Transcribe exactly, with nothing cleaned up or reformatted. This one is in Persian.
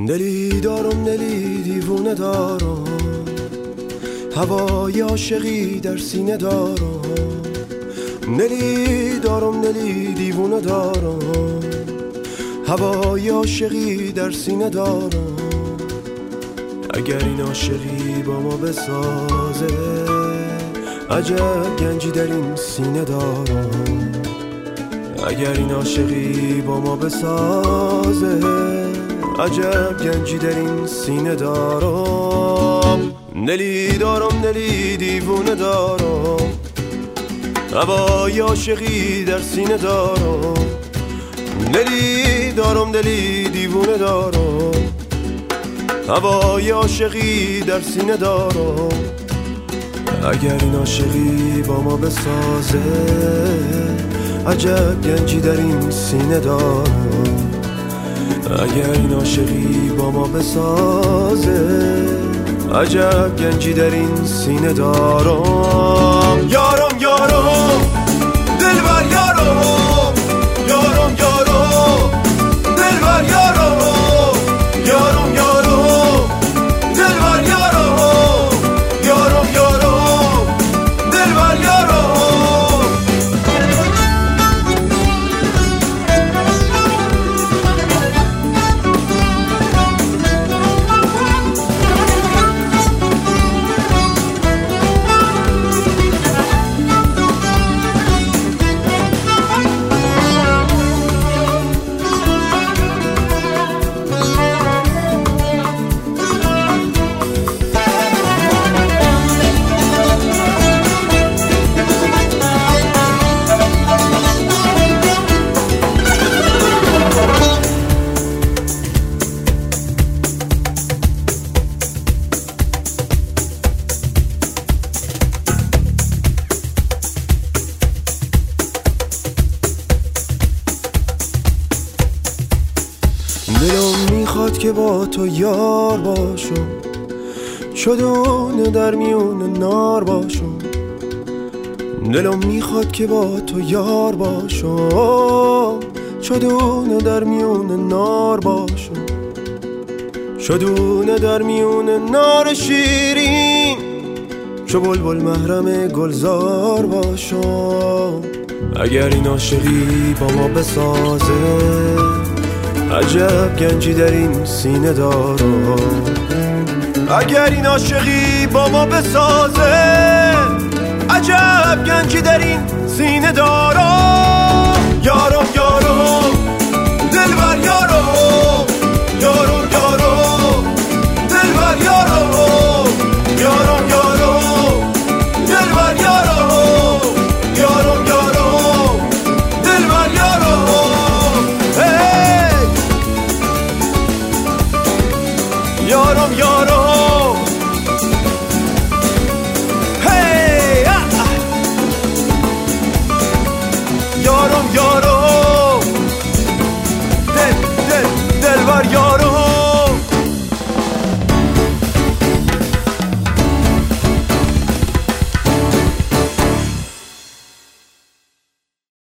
دلی دارم دلی دیوونه دارم، هوای عاشقی در سینه دارم. دلی دارم دلی دیوونه دارم، هوای عاشقی در سینه دارم. اگر این عاشقی با ما بسازه، عجب گنجی در این سینه دارم. اگر این عاشقی با ما بسازه، عجب گنجی در این سینه دارم. دلی دارم دلی دیوونه دارم، هوای عاشقی در سینه دارم. دلی دارم دلی دیوونه دارم، هوای عاشقی در سینه دارم. اگر این عاشقی با ما بسازه، عجب گنجی در این سینه دارم. اگر این عاشقی با ما بسازه، عجب گنجی در این سینه دارم. یارم یارم دلبر یارم، یارم یارم دلبر یارم، یارم یارم دلبر یارم، یارم یارم دلبر یارم. دلم میخواد که با تو یار باشم، چدونه در میون نار باشم. دلم میخواد که با تو یار باشم، چدونه در میون نار باشم. چدونه در میون نار شیرین، چو بلبل محرم گلزار باشم. اگر این عاشقی با ما بسازه، عجب گنجی در این سینه دارم. اگر این عاشقی با ما بسازه، عجب گنجی در این سینه دارم. یارم یارم